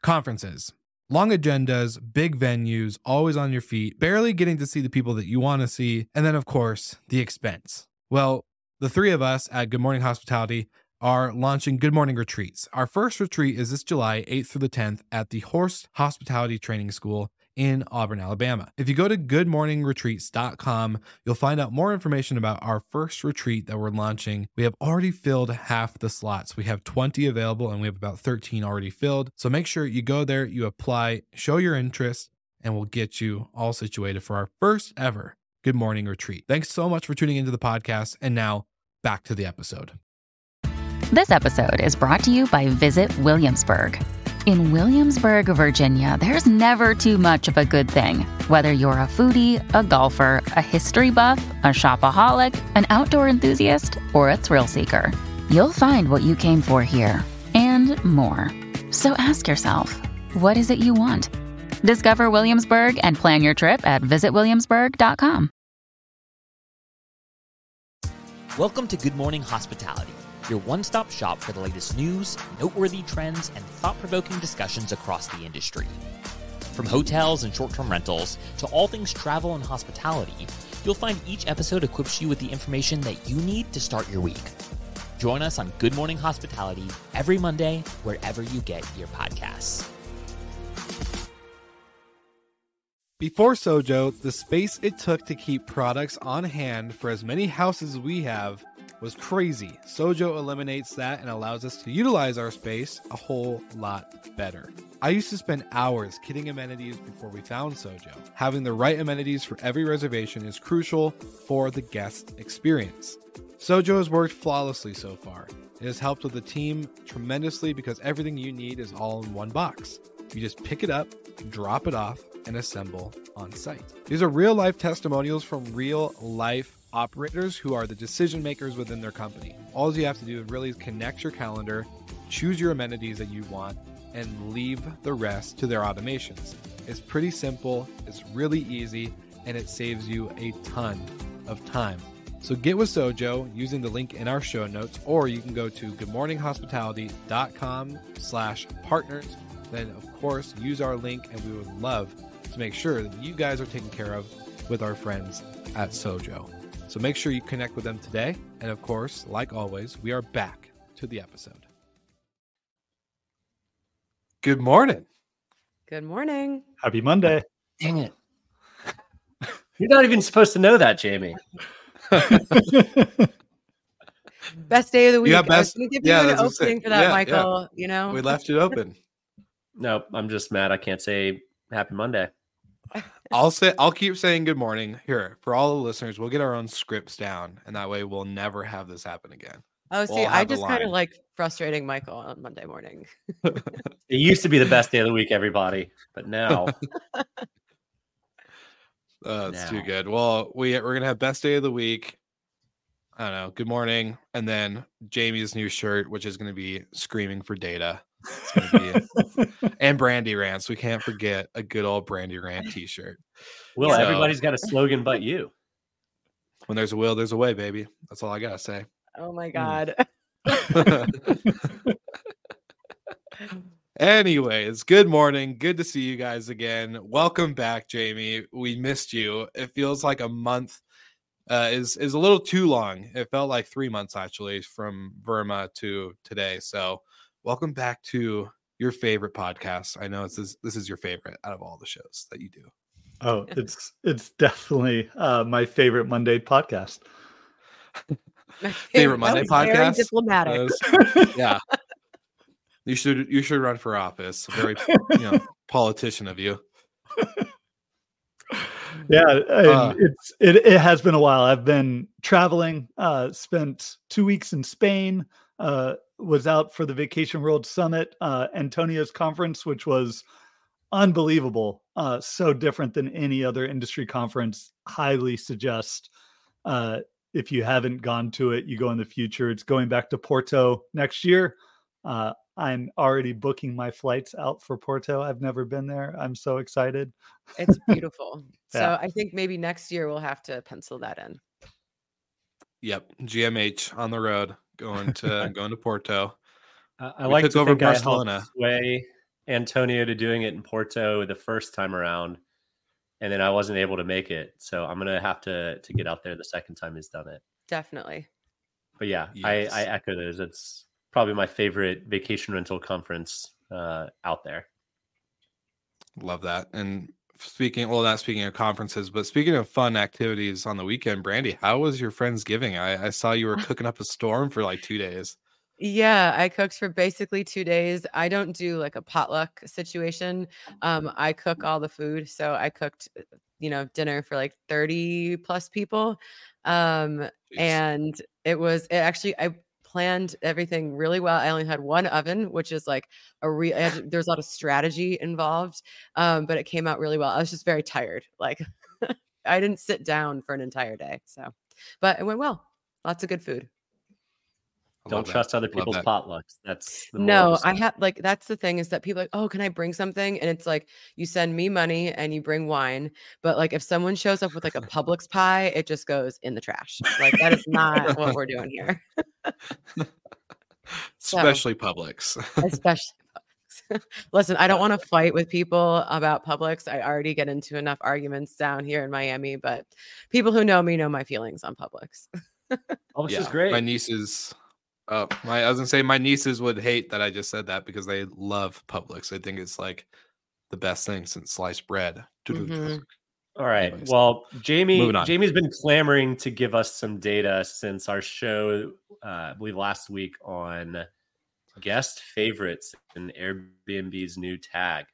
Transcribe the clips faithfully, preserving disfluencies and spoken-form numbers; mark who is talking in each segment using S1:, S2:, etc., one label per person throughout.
S1: Conferences. Long agendas, big venues, always on your feet, barely getting to see the people that you want to see, and then, of course, the expense. Well, the three of us at Good Morning Hospitality are launching Good Morning Retreats. Our first retreat is this July eighth through the tenth at the Horst Hospitality Training School in Auburn, Alabama. If you go to good morning retreats dot com, you'll find out more information about our first retreat that we're launching. We have already filled half the slots. We have twenty available and we have about thirteen already filled. So make sure you go there, you apply, show your interest, and we'll get you all situated for our first ever Good Morning Retreat. Thanks so much for tuning into the podcast. And now back to the episode.
S2: This episode is brought to you by Visit Williamsburg. In Williamsburg, Virginia, there's never too much of a good thing. Whether you're a foodie, a golfer, a history buff, a shopaholic, an outdoor enthusiast, or a thrill seeker, you'll find what you came for here and more. So ask yourself, what is it you want? Discover Williamsburg and plan your trip at visit williamsburg dot com.
S3: Welcome to Good Morning Hospitality, your one-stop shop for the latest news, noteworthy trends, and thought-provoking discussions across the industry. From hotels and short-term rentals to all things travel and hospitality, you'll find each episode equips you with the information that you need to start your week. Join us on Good Morning Hospitality every Monday, wherever you get your podcasts.
S1: Before Sojo, the space it took to keep products on hand for as many houses as we have was crazy. Sojo eliminates that and allows us to utilize our space a whole lot better. I used to spend hours kitting amenities before we found Sojo. Having the right amenities for every reservation is crucial for the guest experience. Sojo has worked flawlessly so far. It has helped with the team tremendously because everything you need is all in one box. You just pick it up, drop it off, and assemble on site. These are real life testimonials from real life operators who are the decision makers within their company. All you have to do is really connect your calendar, choose your amenities that you want, and leave the rest to their automations. It's pretty simple, it's really easy, and it saves you a ton of time. So get with Sojo using the link in our show notes, or you can go to good morning hospitality dot com slash partners. Then, of course, use our link, and we would love to make sure that you guys are taken care of with our friends at Sojo. So make sure you connect with them today. And of course, like always, we are back to the episode. Good morning.
S4: Good morning.
S5: Happy Monday.
S6: Dang it. You're not even supposed to know that, Jamie.
S4: Best day of the week.
S1: You got best,
S4: I was give
S1: yeah,
S4: you an
S1: that's
S4: opening for that,
S1: yeah,
S4: Michael.
S1: Yeah.
S4: You know,
S1: we left it open.
S6: No, I'm just mad. I can't say Happy Monday.
S1: I'll say I'll keep saying good morning here for all the listeners. We'll get our own scripts down, and that way we'll never have this happen again.
S4: Oh, see,
S1: we'll
S4: I just kind of like frustrating Michael on Monday morning.
S6: It used to be the best day of the week, everybody, but now
S1: uh, it's
S6: now.
S1: too good. Well, we we're gonna have best day of the week. I don't know. Good morning, and then Jamie's new shirt, which is gonna be screaming for data. It's gonna be and Brandy rants. We can't forget a good old Brandy rant T-shirt.
S6: Well,
S1: So,
S6: everybody's got a slogan but you.
S1: When there's a will, there's a way, baby. That's all I gotta say.
S4: Oh my God.
S1: Anyways, good morning. Good to see you guys again. Welcome back, Jamie. We missed you. It feels like a month uh, is is a little too long. It felt like three months actually from Verma to today. So welcome back to your favorite podcast. I know this is this is your favorite out of all the shows that you do.
S5: Oh, it's it's definitely uh, my favorite Monday podcast.
S1: Favorite Monday
S4: Very
S1: podcast.
S4: diplomatic.
S1: Was, yeah, you should you should run for office. Very you know politician of you.
S5: Yeah,
S1: Uh,
S5: it's it it has been a while. I've been traveling. Uh, spent two weeks in Spain. Uh, was out for the Vacation World Summit, uh, Antonio's conference, which was unbelievable. Uh, so different than any other industry conference. Highly suggest. Uh, If you haven't gone to it, you go in the future. It's going back to Porto next year. Uh, I'm already booking my flights out for Porto. I've never been there. I'm so excited.
S4: It's beautiful. So
S5: Yeah.
S4: I think maybe next year we'll have to pencil that in.
S1: Yep, G M H on the road, going to going to Porto.
S6: Uh, I
S1: We
S6: like
S1: took
S6: to
S1: over
S6: think I helped
S1: Barcelona.
S6: sway Antonio to doing it in Porto the first time around, and then I wasn't able to make it. So I'm gonna have to to get out there the second time he's done it.
S4: Definitely.
S6: But yeah,
S1: Yes.
S6: I, I echo those. It's probably my favorite vacation rental conference uh, out there.
S1: Love that. And speaking, well, not speaking of conferences, but speaking of fun activities on the weekend, Brandy, how was your Friendsgiving? I, I saw you were cooking up a storm for like two days.
S4: Yeah, I cooked for basically two days. I don't do like a potluck situation. Um, I cook all the food. So I cooked, you know, dinner for like thirty plus people. Um,
S1: Jeez.
S4: and it was, it actually, I planned everything really well. I only had one oven, which is like a real, there's a lot of strategy involved. Um, but it came out really well. I was just very tired. Like I didn't sit down for an entire day. So, but it went well. Lots of good food.
S1: I
S6: Don't
S1: love that.
S6: trust other
S1: Love
S6: people's
S1: that.
S6: potlucks. That's the moral of
S4: No,
S6: the
S4: I
S6: story.
S4: have like that's the thing is that people are like, oh, can I bring something? And it's like you send me money and you bring wine, but like if someone shows up with like a Publix pie, it just goes in the trash. Like that is not what we're doing here. So,
S1: Especially Publix.
S4: especially Publix. Listen, I don't want to fight with people about Publix. I already get into enough arguments down here in Miami, but people who know me know my feelings on Publix.
S6: Publix
S1: Yeah,
S6: is great.
S1: My nieces, uh, my I was gonna say my nieces would hate that I just said that because they love Publix. I think it's like the best thing since sliced bread.
S4: Mhm.
S6: All right.
S1: Anyways,
S6: Well, Jamie,
S1: moving on.
S6: Jamie's been clamoring to give us some data since our show, uh, I believe last week on guest favorites in Airbnb's new tag.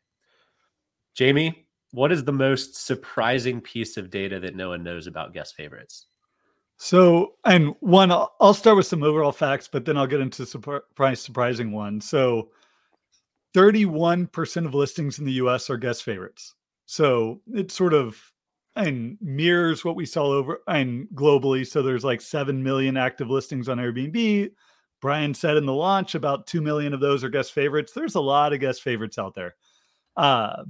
S6: Jamie, what is the most surprising piece of data that no one knows about guest favorites?
S5: So, and one, I'll I'll start with some overall facts, but then I'll get into surprise, surprising ones. So, thirty-one percent of listings in the U S are guest favorites. So it sort of and mirrors what we saw over and globally. So there's like seven million active listings on Airbnb. Brian said in the launch about two million of those are guest favorites. There's a lot of guest favorites out there. Uh,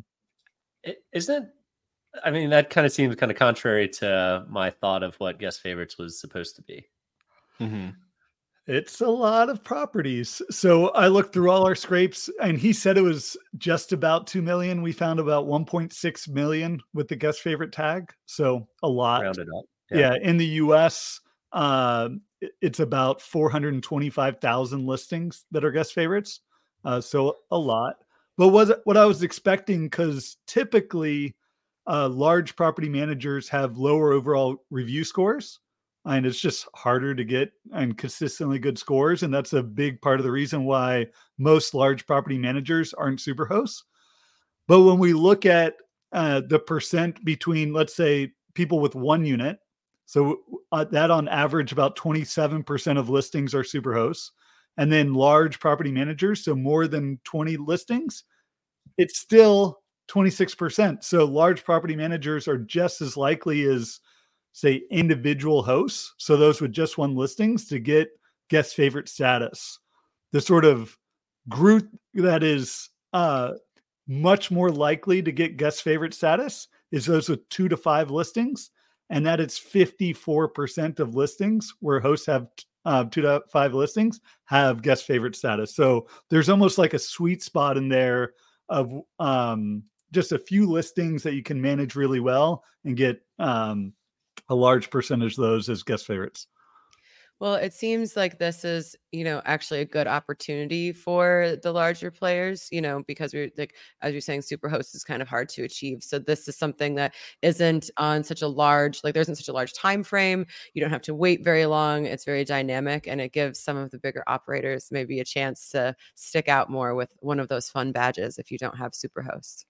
S6: It- Isn't it? I mean, that kind of seems kind of contrary to my thought of what guest favorites was supposed to be.
S1: Mhm.
S5: It's a lot of properties. So I looked through all our scrapes and he said it was just about two million. We found about one point six million with the guest favorite tag. So a lot.
S6: Rounded up.
S5: Yeah. In the U S, uh, it- it's about four hundred twenty-five thousand listings that are guest favorites. Uh, so a lot. But was it what I was expecting? Because typically uh, large property managers have lower overall review scores. And it's just harder to get and consistently good scores. And that's a big part of the reason why most large property managers aren't super hosts. But when we look at uh, the percent between, let's say, people with one unit, so uh, that on average, about twenty-seven percent of listings are super hosts. And then large property managers, so more than twenty listings, it's still twenty-six percent. So large property managers are just as likely as, say, individual hosts, so those with just one listings, to get guest favorite status. The sort of group that is uh, much more likely to get guest favorite status is those with two to five listings, and that it's fifty-four percent of listings where hosts have uh, two to five listings have guest favorite status. So there's almost like a sweet spot in there of um, just a few listings that you can manage really well and get um, a large percentage of those as guest favorites.
S4: Well, it seems like this is, you know, actually a good opportunity for the larger players, you know, because we're like, as you're saying, Superhost is kind of hard to achieve. So this is something that isn't on such a large, like there isn't such a large time frame. You don't have to wait very long. It's very dynamic, and it gives some of the bigger operators maybe a chance to stick out more with one of those fun badges if you don't have Superhost.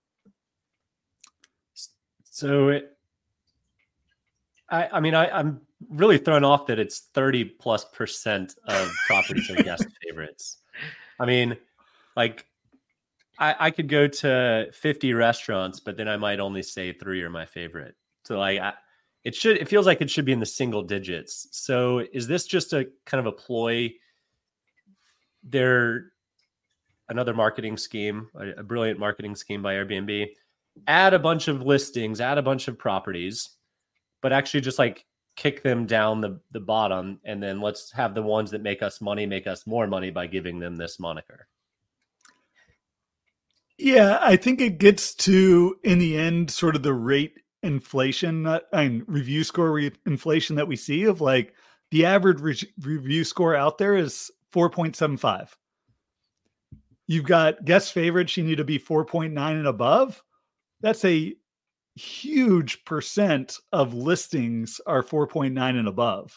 S6: So it, I, I mean, I, I'm really thrown off that it's thirty plus percent of properties are guest favorites. I mean, like I, I could go to fifty restaurants, but then I might only say three are my favorite. So like I, it should, it feels like it should be in the single digits. So is this just a kind of a ploy? They're another marketing scheme, a, a brilliant marketing scheme by Airbnb. Add a bunch of listings, add a bunch of properties, but actually just like kick them down the, the bottom. And then let's have the ones that make us money, make us more money by giving them this moniker.
S5: Yeah, I think it gets to, in the end, sort of the rate inflation uh, and review score re- inflation that we see of like the average re- review score out there is four point seven five. You've got guest favorites, you need to be four point nine and above. That's a huge percent of listings are four point nine and above.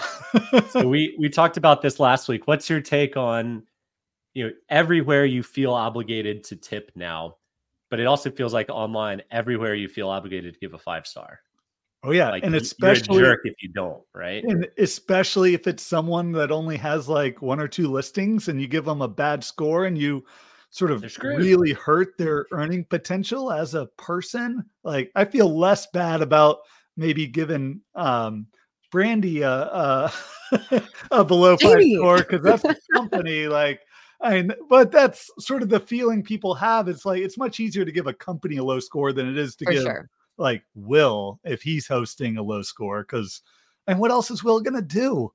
S6: So we we talked about this last week. What's your take on, you know, everywhere you feel obligated to tip now, but it also feels like online, everywhere you feel obligated to give a five star.
S5: Oh yeah,
S6: Like
S5: and
S6: you're
S5: especially
S6: a jerk if you don't, right?
S5: And especially if it's someone that only has like one or two listings and you give them a bad score and you sort of really hurt their earning potential as a person. Like I feel less bad about maybe giving um, Brandy a, a, a below five
S4: Jamie.
S5: score because that's the company. Like, I mean, but that's sort of the feeling people have. It's like it's much easier to give a company a low score than it is to
S4: For
S5: give
S4: sure.
S5: like Will if he's hosting a low score. Because, and what else is Will gonna do?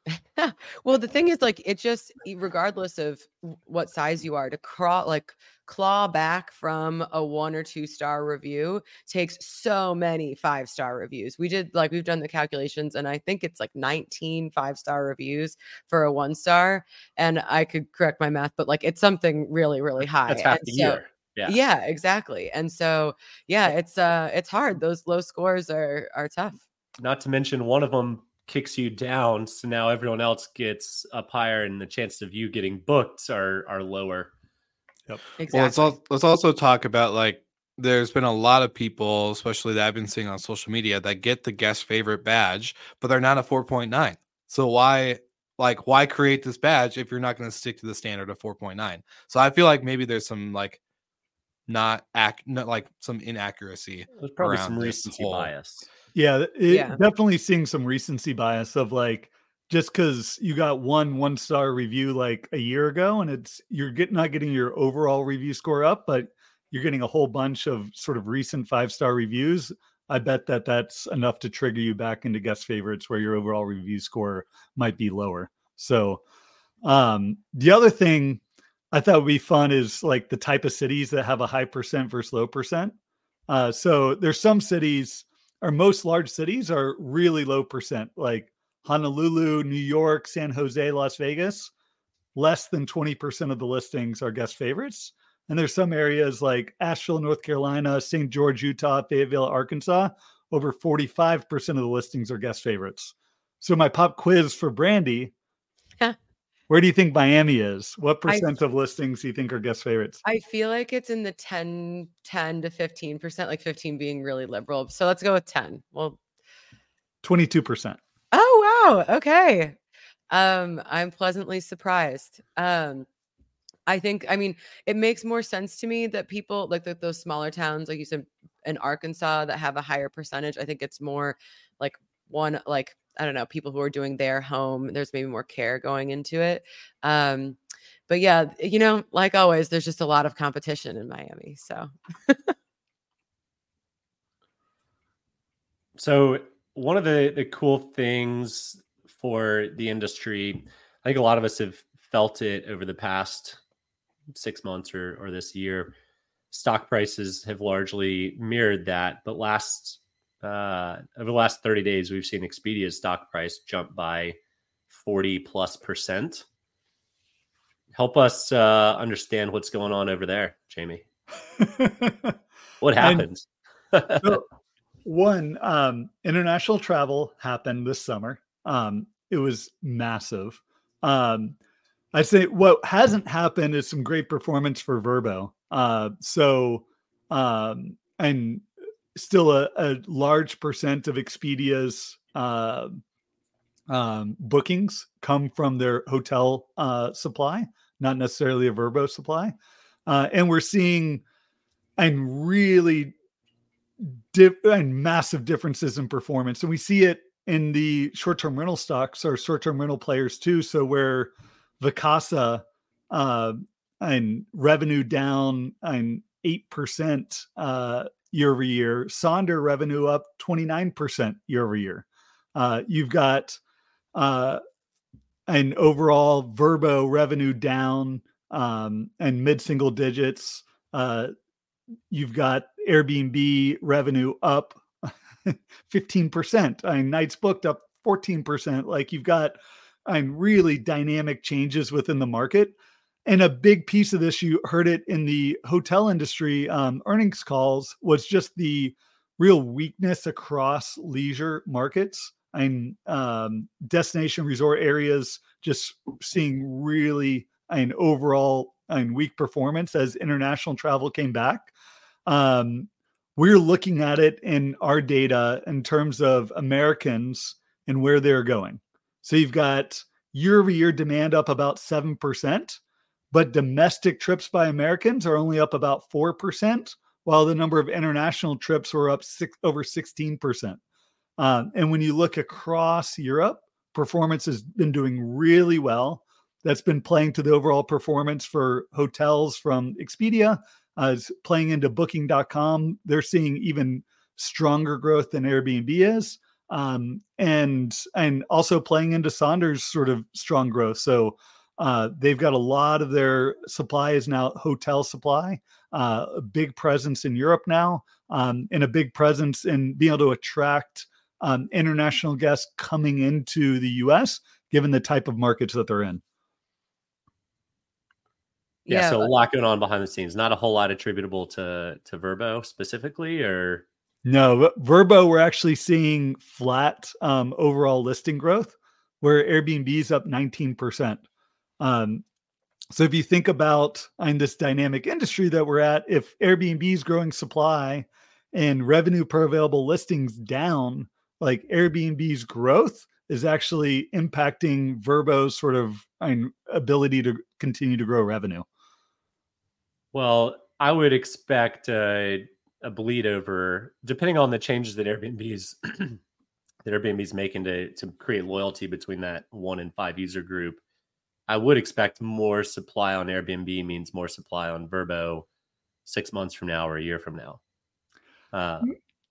S4: Well, the thing is, like, it just, regardless of what size you are, to crawl, like, claw back from a one or two star review takes so many five star reviews. We did, like, we've done the calculations, and I think it's like nineteen five star reviews for a one star. And I could correct my math, but like, it's something really, really high.
S6: That's half
S4: and
S6: the
S4: so,
S6: year. Yeah.
S4: Yeah, exactly. And so, yeah, it's uh, it's hard. Those low scores are are tough.
S6: Not to mention one of them kicks you down, so now everyone else gets up higher, and the chances of you getting booked are are lower.
S5: Yep.
S4: Exactly.
S1: Well, let's all, let's also talk about like there's been a lot of people, especially that I've been seeing on social media, that get the guest favorite badge, but they're not a four point nine. So why, like, why create this badge if you're not going to stick to the standard of four point nine? So I feel like maybe there's some like not act, not like some inaccuracy.
S6: There's probably
S1: around
S6: some
S1: this
S6: recency
S1: whole-
S6: bias.
S5: Yeah, it,
S4: Yeah.
S5: definitely seeing some recency bias of like just because you got one one star review like a year ago, and it's you're getting not getting your overall review score up, but you're getting a whole bunch of sort of recent five star reviews. I bet that that's enough to trigger you back into guest favorites where your overall review score might be lower. So um, the other thing I thought would be fun is like the type of cities that have a high percent versus low percent. Uh, so there's some cities, or most large cities are really low percent, like Honolulu, New York, San Jose, Las Vegas. Less than twenty percent of the listings are guest favorites. And there's some areas like Asheville, North Carolina, Saint George, Utah, Fayetteville, Arkansas. Over forty-five percent of the listings are guest favorites. So my pop quiz for Brandy, where do you think Miami is? What percent I, of listings do you think are guest favorites?
S4: I feel like it's in the ten, ten to fifteen percent, like fifteen being really liberal. So let's go with ten. Well,
S5: twenty-two percent.
S4: Oh, wow. Okay. Um, I'm pleasantly surprised. Um, I think, I mean, it makes more sense to me that people like the, those smaller towns, like you said, in Arkansas that have a higher percentage. I think it's more like one, like, I don't know, people who are doing their home, there's maybe more care going into it. Um, but yeah, you know, like always, there's just a lot of competition in Miami. So,
S6: so one of the, the cool things for the industry, I think a lot of us have felt it over the past six months or, or this year. Stock prices have largely mirrored that, but last Uh, over the last thirty days, we've seen Expedia's stock price jump by forty plus percent. Help us uh, understand what's going on over there, Jamie. What happened?
S5: so, one, um, international travel happened this summer. Um, it was massive. Um, I'd say what hasn't happened is some great performance for Vrbo. Uh, so, um, and still a, a large percent of Expedia's uh, um, bookings come from their hotel uh, supply, not necessarily a Vrbo supply. Uh, and we're seeing and really dip, and massive differences in performance. And we see it in the short-term rental stocks or short-term rental players too. So where Vacasa uh, and revenue down and eight percent uh, year over year, Sonder revenue up twenty-nine percent year over year. Uh, you've got uh, an overall Vrbo revenue down um, and mid-single digits. Uh, you've got Airbnb revenue up fifteen percent. I mean, nights booked up fourteen percent. Like you've got I mean, really dynamic changes within the market. And a big piece of this, you heard it in the hotel industry um, earnings calls, was just the real weakness across leisure markets. And um, destination resort areas just seeing really an overall and weak performance as international travel came back. Um, we're looking at it in our data in terms of Americans and where they're going. So you've got year over year demand up about seven percent, but domestic trips by Americans are only up about four percent, while the number of international trips were up six, over sixteen percent. Um, and when you look across Europe, performance has been doing really well. That's been playing to the overall performance for hotels from Expedia, uh, playing into booking dot com. They're seeing even stronger growth than Airbnb is. Um, and, and also playing into Sonder's sort of strong growth. So uh, they've got a lot of their supply is now hotel supply, uh, a big presence in Europe now, um, and a big presence in being able to attract um, international guests coming into the U S, given the type of markets that they're in.
S6: Yeah,
S4: Yeah.
S6: so a lot going on behind the scenes. Not a whole lot attributable to to Vrbo specifically, or
S5: No, Vrbo, we're actually seeing flat um, overall listing growth, where Airbnb is up nineteen percent. Um, so if you think about in this dynamic industry that we're at, if Airbnb is growing supply and revenue per available listings down, like Airbnb's growth is actually impacting Vrbo's sort of I mean, ability to continue to grow revenue.
S6: well, I would expect a, a bleed over, depending on the changes that Airbnb's that Airbnb's making to to create loyalty between that one and five user group. I would expect more supply on Airbnb means more supply on Vrbo six months from now or a year from now. Uh,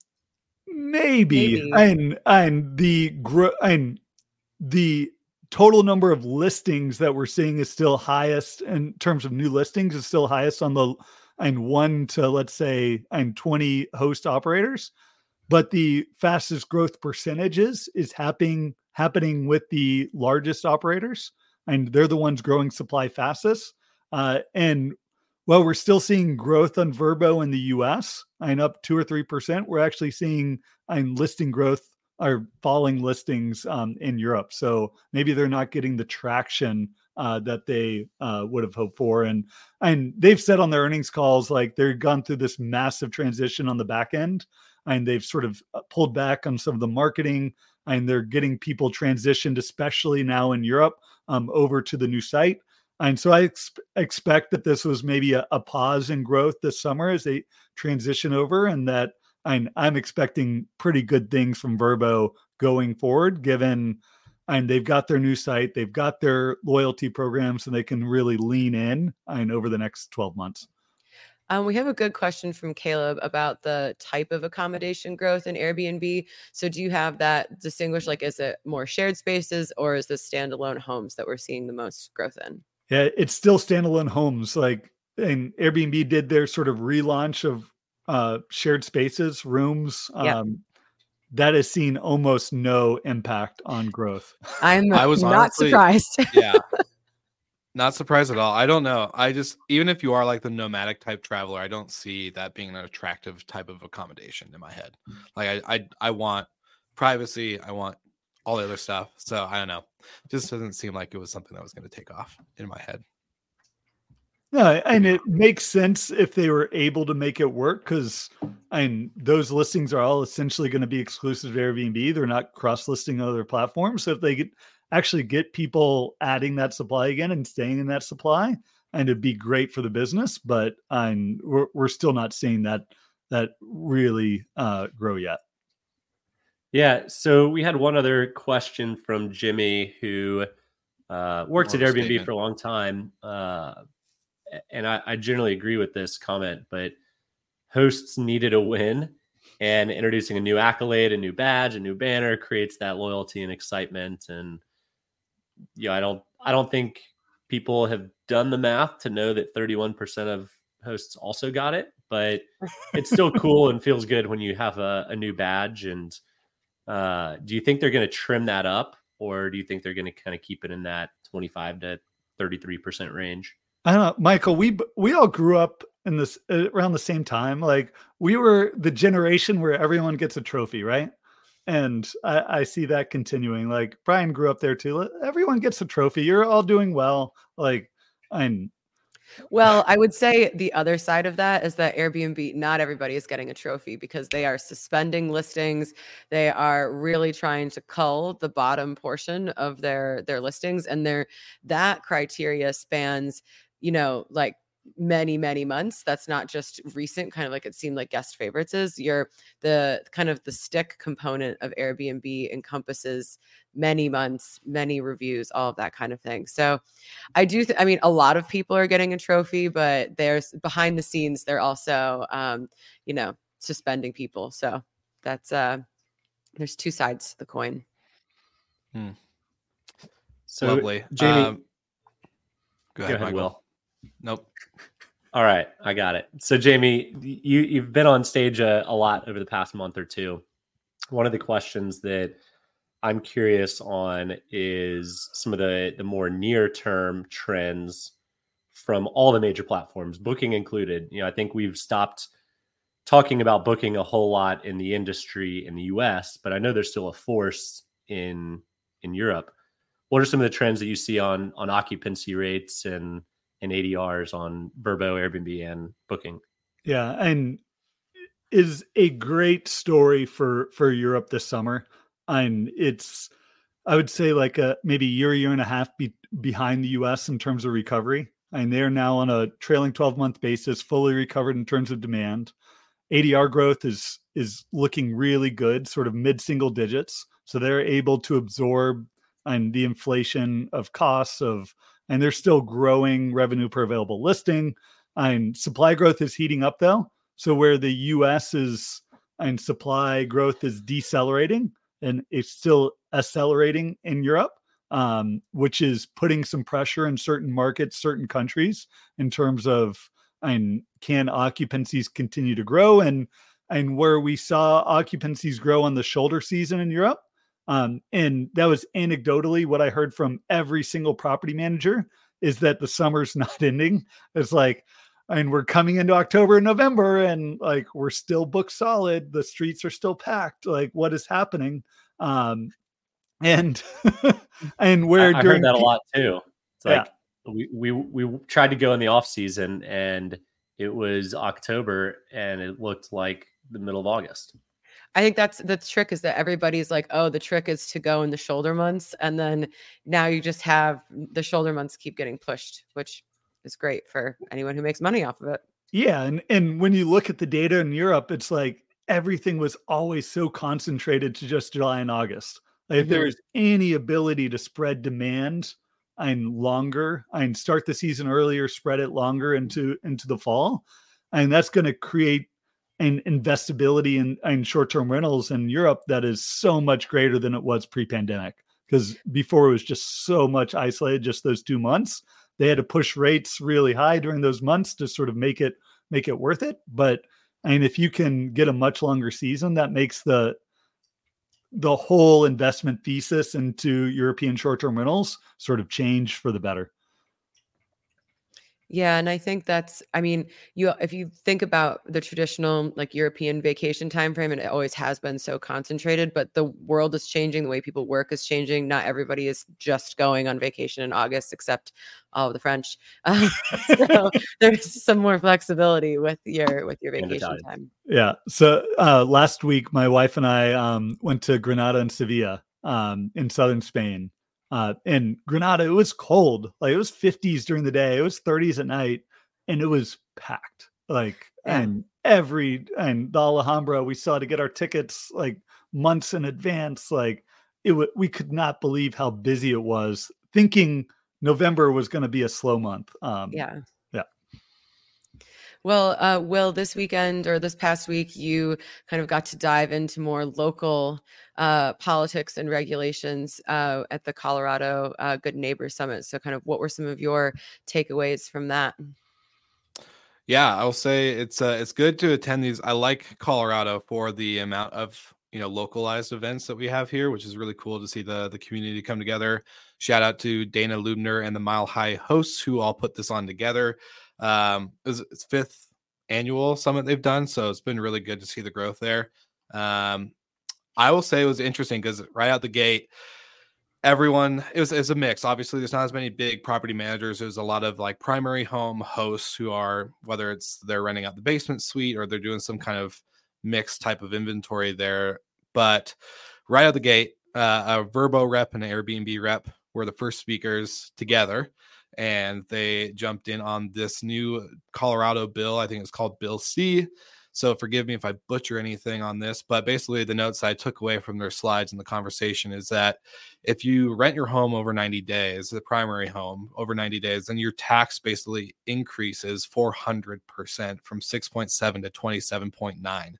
S5: Maybe.
S4: Maybe.
S5: And and the gro- and the total number of listings that we're seeing is still highest in terms of new listings is still highest on the and one to let's say and twenty host operators, but the fastest growth percentages is happening happening with the largest operators, and they're the ones growing supply fastest. Uh, and while we're still seeing growth on Vrbo in the U S, and up two or three percent, we're actually seeing and listing growth or falling listings um, in Europe. So maybe they're not getting the traction uh, that they uh, would have hoped for. And and they've said on their earnings calls, like they've gone through this massive transition on the back end, and they've sort of pulled back on some of the marketing, and they're getting people transitioned, especially now in Europe, um, over to the new site. And so I ex- expect that this was maybe a, a pause in growth this summer as they transition over, and that I'm, I'm expecting pretty good things from Vrbo going forward, given and they've got their new site, they've got their loyalty programs, and they can really lean in and over the next twelve months.
S4: Um, we have a good question from Caleb about the type of accommodation growth in Airbnb. So do you have that distinguished? Like, is it more shared spaces, or is this standalone homes that we're seeing the most growth in?
S5: Yeah, it's still standalone homes. Like, and Airbnb did their sort of relaunch of uh, shared spaces, rooms.
S4: Yeah.
S5: Um, that has seen almost no impact on growth.
S4: I'm
S1: I was
S4: not
S1: honestly-
S4: surprised.
S1: Yeah. Not surprised at all. I don't know. I just, even if you are like the nomadic type traveler, I don't see that being an attractive type of accommodation in my head. Like I, I, I want privacy. I want all the other stuff. So I don't know. It just doesn't seem like it was something that was going to take off in my head.
S5: No, and it makes sense if they were able to make it work, because and those listings are all essentially going to be exclusive to Airbnb. They're not cross-listing other platforms. So if they could actually get people adding that supply again and staying in that supply, and it'd be great for the business. But um, we're we're still not seeing that that really uh, grow yet.
S6: Yeah. So we had one other question from Jimmy, who uh, worked at
S1: More of a
S6: Airbnb
S1: statement.
S6: for a long time. Uh, and I, I generally agree with this comment, but hosts needed a win, and introducing a new accolade, a new badge, a new banner creates that loyalty and excitement. And yeah, I don't, I don't think people have done the math to know that thirty-one percent of Superhosts also got it, but it's still cool and feels good when you have a, a new badge. And uh, do you think they're going to trim that up, or do you think they're going to kind of keep it in that twenty-five to thirty-three percent range?
S5: I don't know, Michael, we, we all grew up in this uh, around the same time. Like we were the generation where everyone gets a trophy, right? And I, I see that continuing. Like Brian grew up there too. Everyone gets a trophy. You're all doing well. Like I'm.
S4: Well, I would say the other side of that is that Airbnb, not everybody is getting a trophy because they are suspending listings. They are really trying to cull the bottom portion of their, their listings. And their, that criteria spans, you know, like many, many months. That's not just recent, kind of like it seemed like guest favorites is. You're the kind of the stick component of Airbnb encompasses many months, many reviews, all of that kind of thing. So I do, th- I mean, a lot of people are getting a trophy, but there's behind the scenes, they're also, um, you know, suspending people. So that's, uh, there's two sides to the coin.
S1: Hmm.
S6: So
S1: Lovely.
S6: Jamie,
S1: Um, go ahead,
S6: go ahead,
S1: Michael.
S6: Will.
S1: Nope.
S6: All right, I got it. So Jamie, you, you've been on stage a, a lot over the past month or two. One of the questions that I'm curious on is some of the, the more near-term trends from all the major platforms, Booking included. You know, I think we've stopped talking about Booking a whole lot in the industry in the U S, but I know there's still a force in in Europe. What are some of the trends that you see on on occupancy rates and and A D Rs on Vrbo, Airbnb, and Booking?
S5: Yeah, and is a great story for for Europe this summer. And it's, I would say like a maybe year, year and a half be, behind the U S in terms of recovery. And they're now on a trailing twelve month basis, fully recovered in terms of demand. A D R growth is is looking really good, sort of mid single digits. So they're able to absorb and the inflation of costs of, and they're still growing revenue per available listing. And supply growth is heating up though. So where the U S is and supply growth is decelerating, and it's still accelerating in Europe, um, which is putting some pressure in certain markets, certain countries in terms of, and can occupancies continue to grow? And, and where we saw occupancies grow on the shoulder season in Europe. Um, and that was anecdotally what I heard from every single property manager is that the summer's not ending. It's like, and we're coming into October and November and like, we're still booked solid. The streets are still packed. Like what is happening? Um, and, and where
S6: I, I
S5: during
S6: heard that a lot too. It's
S5: yeah.
S6: like we, we, we tried to go in the off season and it was October and it looked like the middle of August.
S4: I think that's the trick is that everybody's like, oh, the trick is to go in the shoulder months. And then now you just have the shoulder months keep getting pushed, which is great for anyone who makes money off of it.
S5: Yeah. And, and when you look at the data in Europe, it's like everything was always so concentrated to just July and August. Like, mm-hmm. If there is any ability to spread demand and longer and start the season earlier, spread it longer into, into the fall, and that's going to create an investability in, in short-term rentals in Europe that is so much greater than it was pre-pandemic. Because before it was just so much isolated, just those two months. They had to push rates really high during those months to sort of make it make it worth it. But I mean, if you can get a much longer season, that makes the the whole investment thesis into European short-term rentals sort of change for the better.
S4: Yeah. And I think that's, I mean, you, if you think about the traditional like European vacation timeframe, and it always has been so concentrated, but the world is changing. The way people work is changing. Not everybody is just going on vacation in August, except all of the French. Um, so there's some more flexibility with your, with your vacation time.
S5: Yeah. So uh, last week, my wife and I um, went to Granada and Sevilla um, in southern Spain. Uh, in Granada, it was cold. Like it was fifties during the day. It was thirties at night, and it was packed. Like, yeah. and every, and the Alhambra, we saw to get our tickets like months in advance. Like it w- we could not believe how busy it was, thinking November was going to be a slow month. Um,
S4: yeah.
S5: Yeah.
S4: Well, uh, Will, this weekend or this past week, you kind of got to dive into more local uh, politics and regulations uh, at the Colorado uh, Good Neighbor Summit. So kind of what were some of your takeaways from that?
S1: Yeah, I'll say it's uh, it's good to attend these. I like Colorado for the amount of, you know, localized events that we have here, which is really cool to see the the community come together. Shout out to Dana Lubner and the Mile High hosts who all put this on together. Um, it was its fifth annual summit they've done, so it's been really good to see the growth there. Um, I will say it was interesting because right out the gate, everyone it was, it was a mix. Obviously there's not as many big property managers. There's a lot of like primary home hosts who are, whether it's they're renting out the basement suite or they're doing some kind of mixed type of inventory there. But right out the gate, uh, a Verbo rep and an Airbnb rep were the first speakers together, and they jumped in on this new Colorado bill. I think it's called Bill C. So forgive me if I butcher anything on this, but basically the notes I took away from their slides in the conversation is that if you rent your home over ninety days, the primary home over ninety days, then your tax basically increases four hundred percent from six point seven to twenty-seven point nine.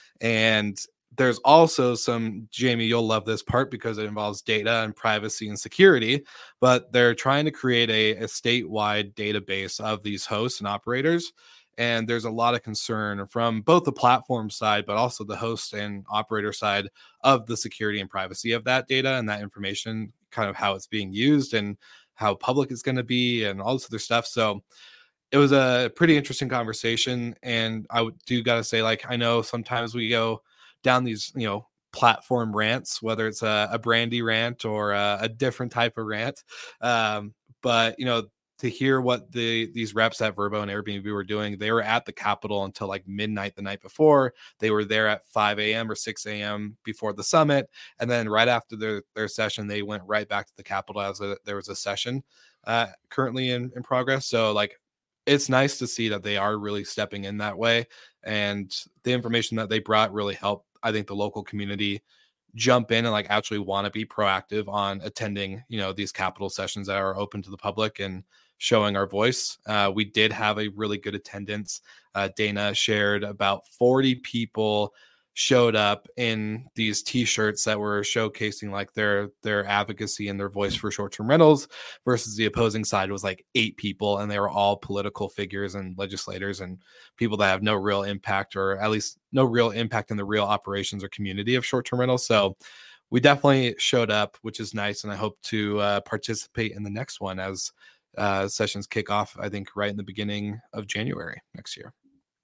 S1: And there's also some, Jamie, you'll love this part because it involves data and privacy and security, but they're trying to create a, a statewide database of these hosts and operators. And there's a lot of concern from both the platform side, but also the host and operator side of the security and privacy of that data and that information, kind of how it's being used and how public it's going to be and all this other stuff. So it was a pretty interesting conversation. And I do got to say, like, I know sometimes we go down these, you know, platform rants, whether it's a, a brandy rant or a, a different type of rant. Um, but, you know, to hear what the these reps at Verbo and Airbnb were doing, they were at the Capitol until like midnight the night before. They were there at five a.m. or six a.m. before the summit. And then right after their, their session, they went right back to the Capitol as a, there was a session uh, currently in, in progress. So like, it's nice to see that they are really stepping in that way. And the information that they brought really helped, I think, the local community jump in and like actually want to be proactive on attending, you know, these Capitol sessions that are open to the public and showing our voice. Uh, we did have a really good attendance. Uh, Dana shared about forty people showed up in these t-shirts that were showcasing like their their advocacy and their voice for short-term rentals, versus the opposing side was like eight people, and they were all political figures and legislators and people that have no real impact, or at least no real impact in the real operations or community of short-term rentals. So we definitely showed up, which is nice, and I hope to uh, participate in the next one as uh, sessions kick off, I think right in the beginning of January next year.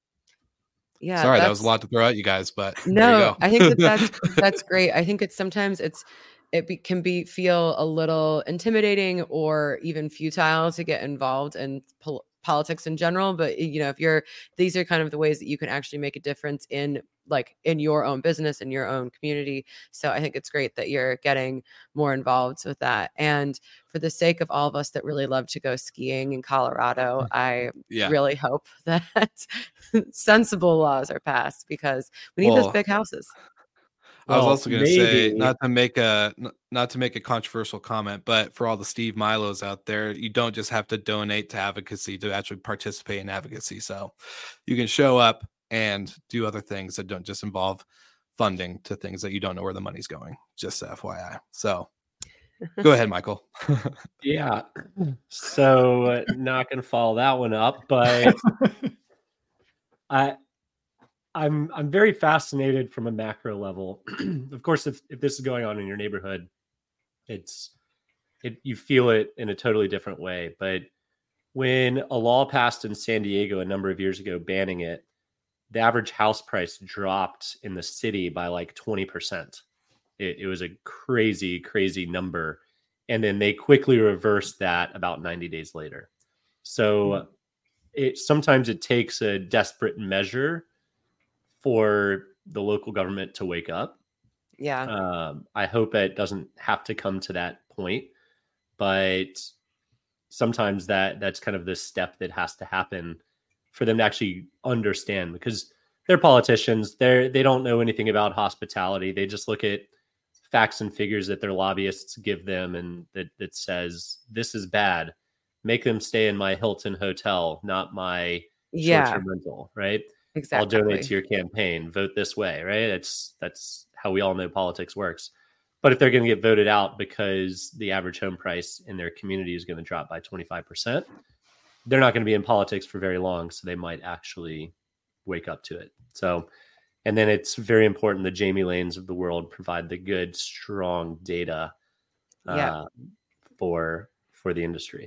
S4: Yeah,
S1: sorry, that was a lot to throw at you guys, but
S4: no, I think that that's that's great. I think it's sometimes it's it be, can be feel a little intimidating or even futile to get involved in pol- politics in general. But you know, if you're these are kind of the ways that you can actually make a difference in like in your own business, in your own community. So I think it's great that you're getting more involved with that. And for the sake of all of us that really love to go skiing in Colorado, I yeah. really hope that sensible laws are passed, because we need well, those big houses.
S1: I was well, also going to say, not to make a not to make a controversial comment, but for all the Steve Milos out there, you don't just have to donate to advocacy to actually participate in advocacy. So you can show up and do other things that don't just involve funding to things that you don't know where the money's going. Just F Y I. So go ahead, Michael.
S6: Yeah. So uh, not going to follow that one up, but I. I'm I'm very fascinated from a macro level. Of course, if, if this is going on in your neighborhood, it's it you feel it in a totally different way. But when a law passed in San Diego a number of years ago banning it, the average house price dropped in the city by like twenty percent. It, it was a crazy, crazy number. And then they quickly reversed that about ninety days later. So it sometimes it takes a desperate measure for the local government to wake up.
S4: Yeah.
S6: Um, I hope it doesn't have to come to that point, but sometimes that that's kind of the step that has to happen for them to actually understand, because they're politicians. They're, they don't know anything about hospitality. They just look at facts and figures that their lobbyists give them, and that, that says, this is bad. Make them stay in my Hilton hotel, not my
S4: yeah.
S6: short-term rental, right?
S4: Exactly.
S6: I'll donate to your campaign. Vote this way, right? That's that's how we all know politics works. But if they're going to get voted out because the average home price in their community is going to drop by twenty-five percent, they're not going to be in politics for very long, so they might actually wake up to it. So, and then it's very important the Jamie Lanes of the world provide the good, strong data uh,
S4: Yeah.
S6: for for the industry.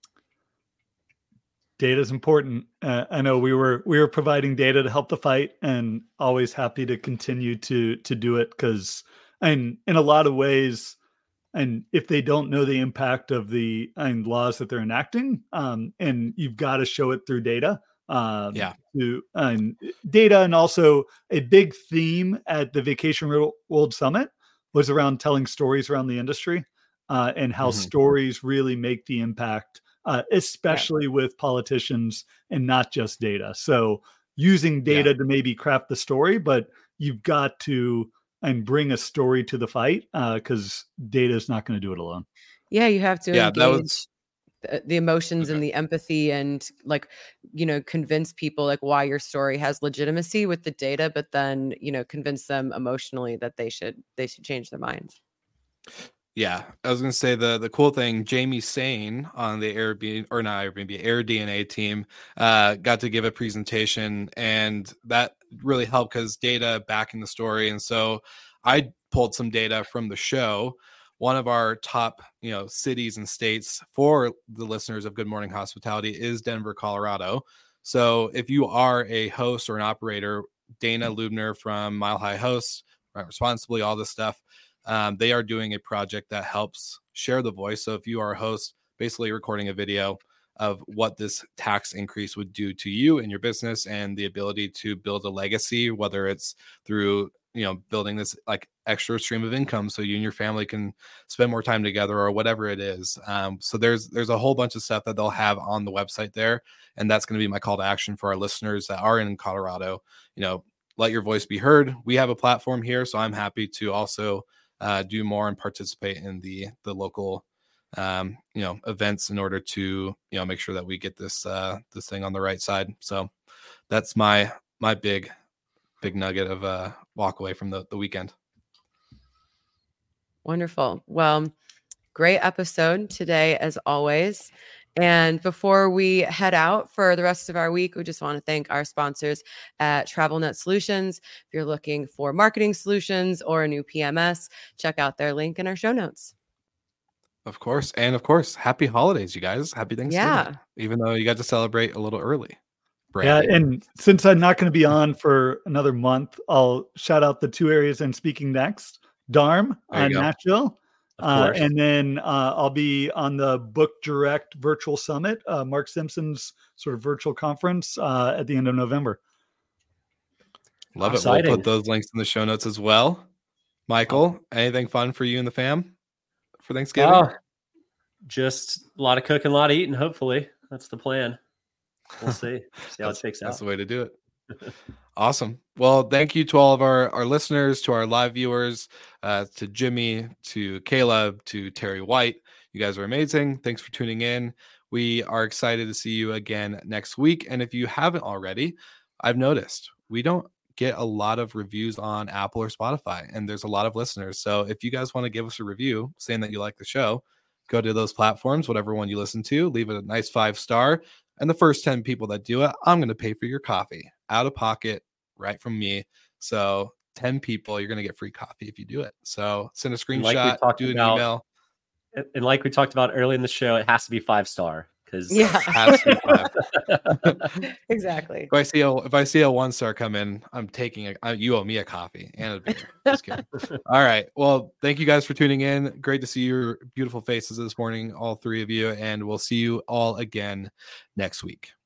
S5: Data is important. Uh, I know we were we were providing data to help the fight, and always happy to continue to to do it, because, and in a lot of ways, and if they don't know the impact of the and laws that they're enacting, um, and you've got to show it through data. Um,
S1: Yeah.
S5: To and data, and also a big theme at the Vacation World Summit was around telling stories around the industry, uh, and how
S1: Mhm.
S5: stories really make the impact. Uh, especially yeah. with politicians, and not just data. So using data yeah. to maybe craft the story, but you've got to and bring a story to the fight, because uh, data is not going to do it alone.
S4: Yeah, you have to
S1: yeah,
S4: engage
S1: that was...
S4: the, the emotions
S1: okay.
S4: and the empathy, and like, you know, convince people like why your story has legitimacy with the data, but then, you know, convince them emotionally that they should they should change their minds.
S1: Yeah, I was gonna say the the cool thing, Jamie Sane on the Airbnb or not Airbnb AirDNA team uh, got to give a presentation, and that really helped because data backing the story. And so I pulled some data from the show. One of our top, you know, cities and states for the listeners of Good Morning Hospitality is Denver, Colorado. So if you are a host or an operator, Dana Lubner from Mile High Hosts, Rent Responsibly, all this stuff. Um, they are doing a project that helps share the voice. So if you are a host, basically recording a video of what this tax increase would do to you and your business, and the ability to build a legacy, whether it's through, you know, building this like extra stream of income so you and your family can spend more time together, or whatever it is. Um, so there's there's a whole bunch of stuff that they'll have on the website there. And that's going to be my call to action for our listeners that are in Colorado. You know, let your voice be heard. We have a platform here, so I'm happy to also Uh, do more and participate in the the local um, you know events in order to, you know, make sure that we get this uh, this thing on the right side. So that's my my big big nugget of uh, walk away from the the weekend.
S4: Wonderful. Well, great episode today as always. And before we head out for the rest of our week, we just want to thank our sponsors at TravelNet Solutions. If you're looking for marketing solutions or a new P M S, check out their link in our show notes.
S1: Of course. And of course, happy holidays, you guys. Happy Thanksgiving.
S4: Yeah.
S1: Even though you got to celebrate a little early.
S5: Brandy. Yeah. And since I'm not going to be on for another month, I'll shout out the two areas I'm speaking next. Darm on Nashville. Uh, and then uh, I'll be on the Book Direct Virtual Summit, uh, Mark Simpson's sort of virtual conference uh, at the end of November.
S1: Love Exciting. It. We'll put those links in the show notes as well. Michael, oh. anything fun for you and the fam for Thanksgiving?
S6: Oh, just a lot of cooking, a lot of eating, hopefully. That's the plan. We'll see. See how it shakes out.
S1: That's the way to do it. Awesome. Well, thank you to all of our, our listeners, to our live viewers, uh, to Jimmy, to Caleb, to Terry White. You guys are amazing. Thanks for tuning in. We are excited to see you again next week. And if you haven't already, I've noticed we don't get a lot of reviews on Apple or Spotify, and there's a lot of listeners. So if you guys want to give us a review saying that you like the show, go to those platforms, whatever one you listen to, leave it a nice five star. And the first ten people that do it, I'm going to pay for your coffee out of pocket, right from me. So ten people, you're going to get free coffee if you do it. So send a screenshot, like do an
S6: about,
S1: email.
S6: And like we talked about early in the show, it has to be five star. Because
S4: yeah,
S1: it has to be five.
S4: Exactly.
S1: If I see a if I see a one star come in, I'm taking a. I, you owe me a coffee and a beer. Just kidding. All right. Well, thank you guys for tuning in. Great to see your beautiful faces this morning, all three of you, and we'll see you all again next week.